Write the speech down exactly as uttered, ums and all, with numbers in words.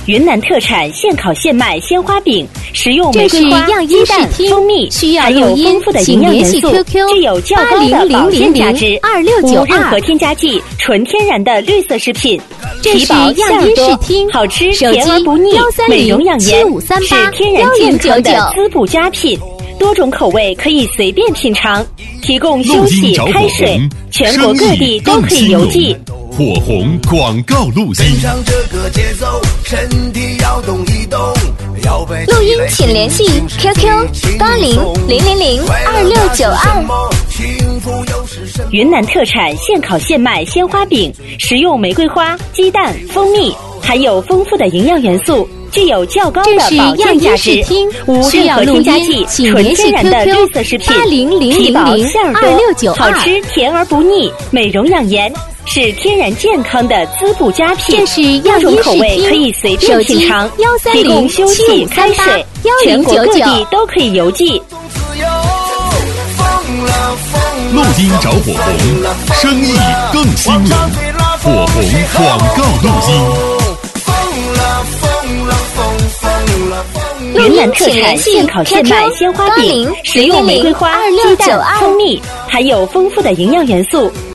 云南特产现烤现卖鲜花饼，食用玫瑰花、鸡蛋、蜂蜜，含有丰富的营养元素，具有较高的保健价值，无任何添加剂，纯天然的绿色食品。皮薄馅儿多，好吃甜而不腻，美容养颜，是天然健康的滋补佳品。多种口味可以随便品尝，提供休息开水，全国各地都可以邮寄。 火红广告录音， 跟上这个节奏，身体要动一动。 录音请联系 Q Q 八零零零零二六九二。 云南特产现烤现卖鲜花饼，食用玫瑰花、鸡蛋、蜂蜜，含有丰富的营养元素，具有较高的保健价值，无任何添加剂，纯天然的绿色食品。皮薄馅儿多，好吃甜而不腻，美容养颜，是天然健康的滋补佳品。多种口味可以随便品尝，提供休息开水，全国各地都可以邮寄。 录音找火红，生意更兴隆。火红广告录音。云南特产现烤现卖鲜花饼，食用玫瑰花、鸡蛋、蜂蜜，含有丰富的营养元素。